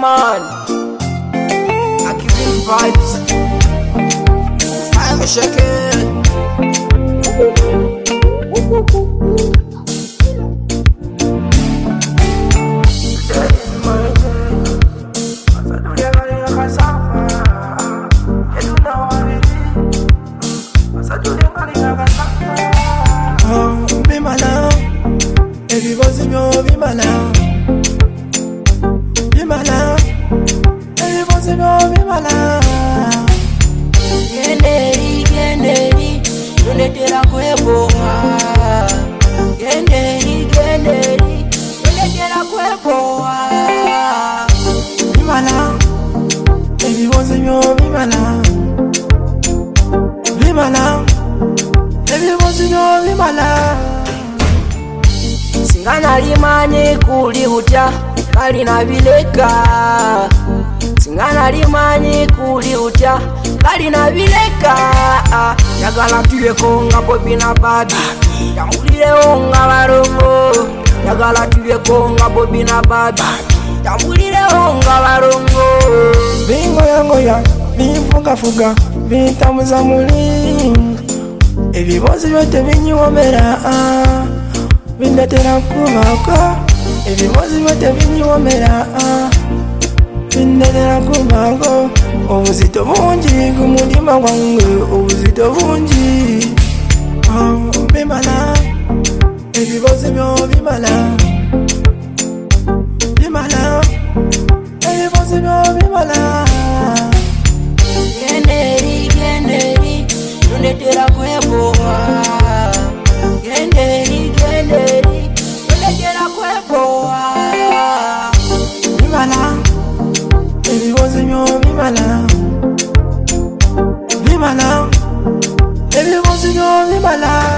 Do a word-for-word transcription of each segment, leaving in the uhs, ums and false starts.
man. I keep it vibes. I'm a shaker. Oh, be my love. Everybody's your be my love. Be my love. Everybody's your be my love. Genderi, genderi, unetera kweboa. Genderi, genderi, unetera kweboa. Be my love. Everybody's your be my love. Be my love. Everybody's your be my love. Singana limani kuli utya kali na bileka. Singana limani kuli utya kali na bileka. Yagala tuyeko nga Bobby na Babi, tambulireo nga barongo. Yagala tuyeko nga Bobby na Babi, tambulireo nga barongo. Bingo yango ya bifuga fuga bitamuza muli. Ebibozi byote binyiwomera bindetera kubako. Ebibozi byote binyiwomera bindetera kubako. Obuzito bungi ku mutima gwange, obuzito bungi. Oh, bimala ebibozi byo bimala. Bimala ebibozi byo bimala. Genderi, genderi, unetera kweboa. Genderi, genderi, unetera kweboa. Bimala ebibozi byo bimala. Bimala ebibozi byo bimala.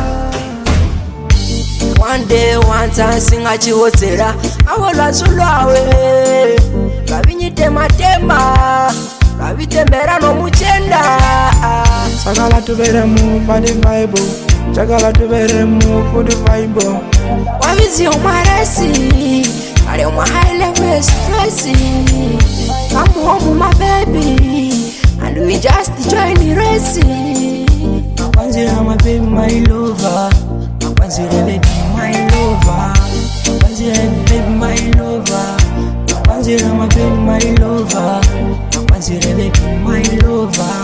One day, one time, sing a chiwotera. I will not sulwawe. Kavinyite matema. Kavitembera no muchenda. Sagala tubere mu body vibe. Sagala tubere mu good vibe. Wavizi umaresi. Ale uma high level stressy. Come home my baby, and we just join the race. Akwanzira my baby my lover. Akwanzira baby my lover. Akwanzira baby my lover. Akwanzira my baby my lover. Akwanzira baby my lover.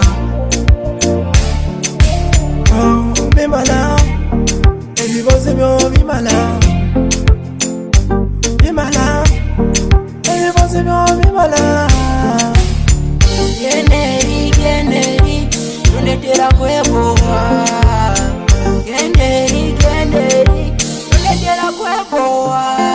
Oh, be my love. Everybody's your be my love. Be my love. Everybody's your be my love. Genderi, genderi, unetera kweboa. Genderi, genderi, unetera kweboa.